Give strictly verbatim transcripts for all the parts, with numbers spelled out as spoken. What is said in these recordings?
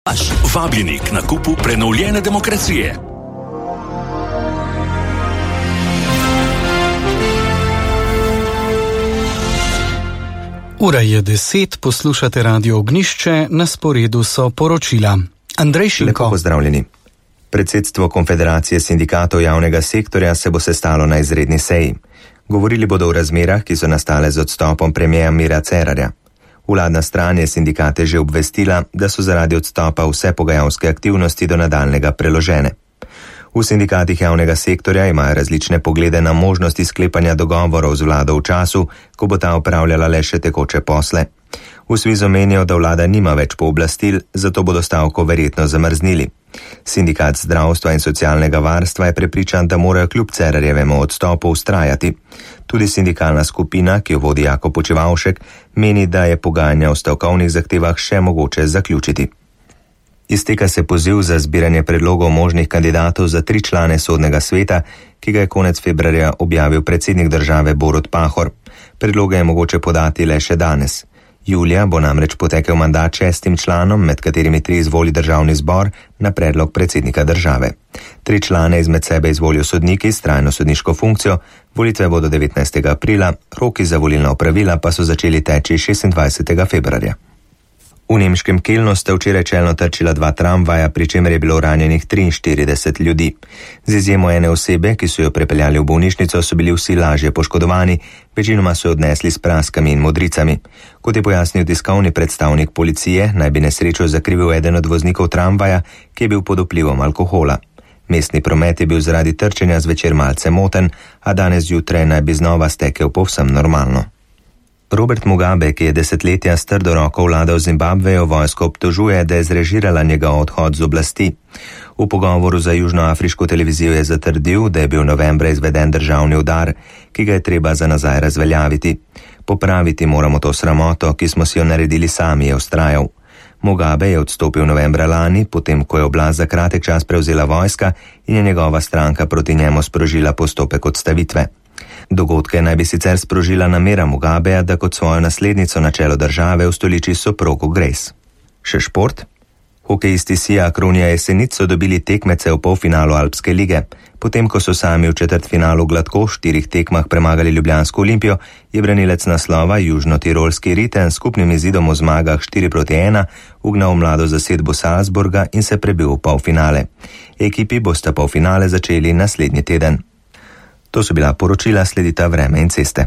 Vabljeni k nakupu prenovljene demokracije. Ura je deset, poslušate Radio Ognjišče, na sporedu so poročila. Andrej Šinko. Lepo pozdravljeni. Predsedstvo Konfederacije sindikatov javnega sektorja se bo sestalo na izredni seji. Govorili bodo o razmerah, ki so nastale z odstopom premierja Mira Cerarja. Vladna stran je sindikate že obvestila, da so zaradi odstopa vse pogajalske aktivnosti do nadaljnega preložene. V sindikatih javnega sektorja imajo različne poglede na možnosti sklepanja dogovorov z vlado v času, ko bo ta opravljala le še tekoče posle. V Svizu menijo, da vlada nima več pooblastil, zato bodo stavko verjetno zamrznili. Sindikat zdravstva in socialnega varstva je prepričan, da morajo kljub Cerarjevemu odstopu vztrajati. Tudi sindikalna skupina, ki jo vodi Jako Počivavšek, meni, da je pogajanja o stavkovnih zahtevah še mogoče zaključiti. Izteka se poziv za zbiranje predlogov možnih kandidatov za tri člane sodnega sveta, ki ga je konec februarja objavil predsednik države Borut Pahor. Predloge je mogoče podati le še danes. Julija bo namreč potekel mandat šestim članom, med katerimi tri izvoli državni zbor na predlog predsednika države. Tri člane izmed sebe izvolijo sodniki s trajno sodniško funkcijo, volitve bodo devetnajstega aprila, roki za volilna opravila pa so začeli teči šestindvajsetega februarja. V nemškem Kelnu sta včeraj čelno trčila dva tramvaja, pri čemer je bilo ranjenih triinštirideset ljudi. Z izjemo ene osebe, ki so jo prepeljali v bolnišnico, so bili vsi lažje poškodovani, večinoma so jo odnesli s praskami in modricami. Kot je pojasnil tiskovni predstavnik policije, naj bi nesrečo zakrivil eden od voznikov tramvaja, ki je bil pod vplivom alkohola. Mestni promet je bil zaradi trčenja zvečer malce moten, a danes zjutraj naj bi znova stekel povsem normalno. Robert Mugabe, ki je desetletja s trdo roko vladal Zimbabvejo, vojsko obtožuje, da je zrežirala njegov odhod z oblasti. V pogovoru za južnoafriško televizijo je zatrdil, da je bil novembra izveden državni udar, ki ga je treba za nazaj razveljaviti. Popraviti moramo to sramoto, ki smo si jo naredili sami, je vztrajal. Mugabe je odstopil novembra lani, potem ko je oblast za kratek čas prevzela vojska in je njegova stranka proti njemu sprožila postopek odstavitve. Dogodke naj bi sicer sprožila namera Mugabeja, da kot svojo naslednico na čelo države ustoliči soprogo Grace. Še šport? Hokejisti Sija Akronija Jesenic so dobili tekmece v polfinalu Alpske lige. Potem, ko so sami v četrtfinalu gladko v štirih tekmah premagali Ljubljansko Olimpijo, je branilec naslova južnotirolski Riten s skupnim izidom v zmagah štiri proti ena ugnal mlado zasedbo Salzburga in se prebil v polfinale. Ekipi bosta polfinale začeli naslednji teden. To so bila poročila, sledita vreme in ceste.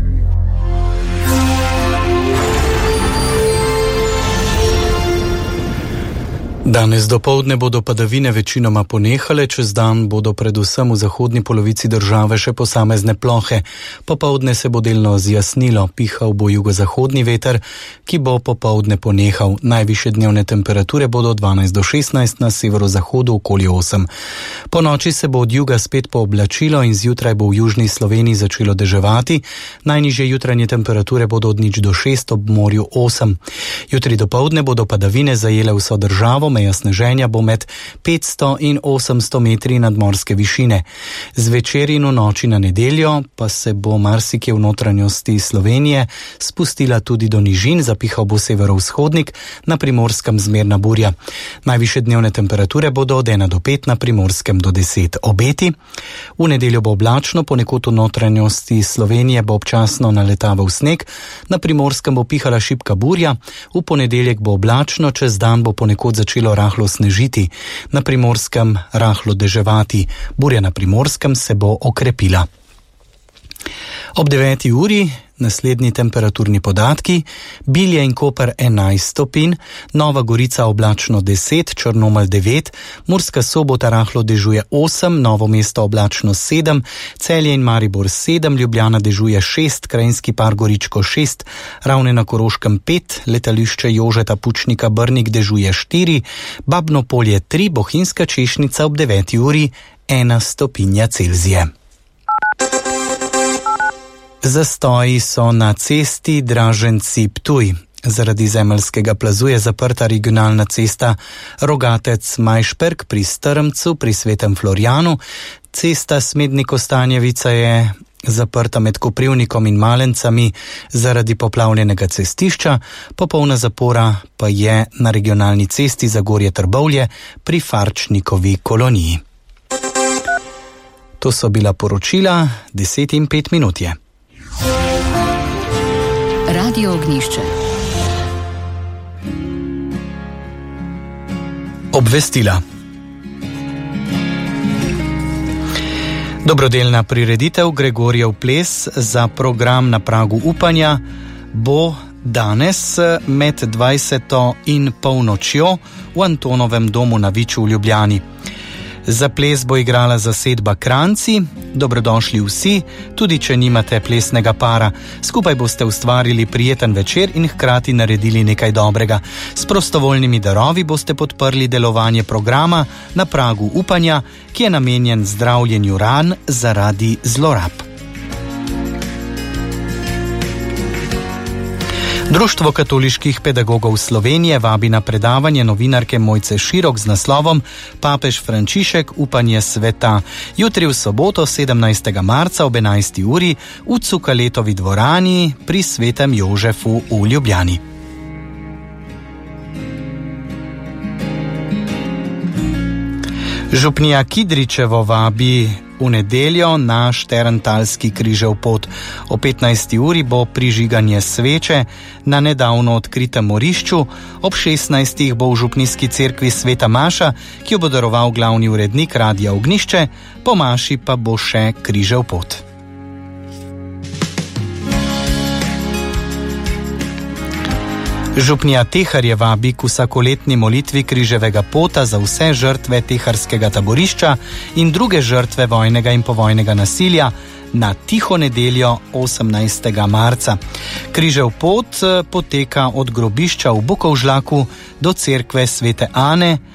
Danes dopoldne bodo padavine večinoma ponehale, čez dan bodo predvsem v zahodni polovici države še posamezne plohe. Popoldne se bo delno zjasnilo, pihal bo jugozahodni veter, ki bo popoldne ponehal. Najvišje dnevne temperature bodo dvanajst do šestnajst, na severozahodu okoli osem. Po noči se bo od juga spet pooblačilo in zjutraj bo v južni Sloveniji začelo deževati. Najnižje jutranje temperature bodo od nič do šest, ob morju osem. Jutri dopoldne bodo padavine zajele vso državo, meja sneženja bo med petsto in osemsto metri nadmorske višine. Zvečer in v noči na nedeljo pa se bo marsikje v notranjosti Slovenije spustila tudi do nižin, zapihal bo severovzhodnik, na Primorskem zmerna burja. Najvišje dnevne temperature bodo od ena do pet, na Primorskem do deset. Obeti. V nedeljo bo oblačno, ponekod v notranjosti Slovenije bo občasno naletaval sneg, na Primorskem bo pihala šibka burja, v ponedeljek bo oblačno, čez dan bo ponekod začelo rahlo snežiti, na Primorskem rahlo deževati. Burja na Primorskem se bo okrepila. Ob deveti uri naslednji temperaturni podatki: Bilje in Koper enajst stopinj, Nova Gorica oblačno deset, Črnomelj devet, Murska Sobota rahlo dežuje osem, Novo mesto oblačno sedem, Celje in Maribor sedem, Ljubljana dežuje šest, Krajinski par Goričko šest, Ravne na Koroškem pet, Letališče Jožeta Pučnika Brnik dežuje štiri, Babno Polje tri, Bohinjska Češnica ob deveti uri ena stopinja Celzija. Zastoji so na cesti Draženci-Ptuj. Zaradi zemeljskega plazu je zaprta regionalna cesta Rogatec-Majšperk pri Strmcu pri Svetem Florjanu. Cesta Smednik-Kostanjevica je zaprta med Koprivnikom in Malencami zaradi poplavljenega cestišča, popolna zapora pa je na regionalni cesti Zagorje-Trbovlje pri Farčnikovi koloniji. To so bila poročila, deset in pet minut je. Radio Ognjišče. Obvestila. Dobrodelna prireditev Gregorjev ples za program Na pragu upanja bo danes med dvajseto in polnočjo v Antonovem domu na Viču v Ljubljani. Za ples bo igrala zasedba Kranci. Dobrodošli vsi, tudi če nimate plesnega para. Skupaj boste ustvarili prijeten večer in hkrati naredili nekaj dobrega. S prostovoljnimi darovi boste podprli delovanje programa Na pragu upanja, ki je namenjen zdravljenju ran zaradi zlorab. Društvo katoliških pedagogov Slovenije vabi na predavanje novinarke Mojce Širok z naslovom Papež Frančišek, upanje sveta. Jutri v soboto, sedemnajstega marca ob enajsti uri v Cukaletovi dvorani pri Svetem Jožefu v Ljubljani. Župnija Kidričevo vabi v nedeljo na Šterntalski križev pot. O petnajsti uri bo prižiganje sveče na nedavno odkritem morišču, ob šestnajstih bo v župnijski cerkvi Sveta Maša, ki jo bo daroval glavni urednik Radia Ognjišče, po Maši pa bo še križev pot. Župnija Teharje vabi k vsakoletni molitvi križevega pota za vse žrtve teharskega taborišča in druge žrtve vojnega in povojnega nasilja na tiho nedeljo osemnajstega marca. Križev pot poteka od grobišča v Bukovžlaku do cerkve Svete Ane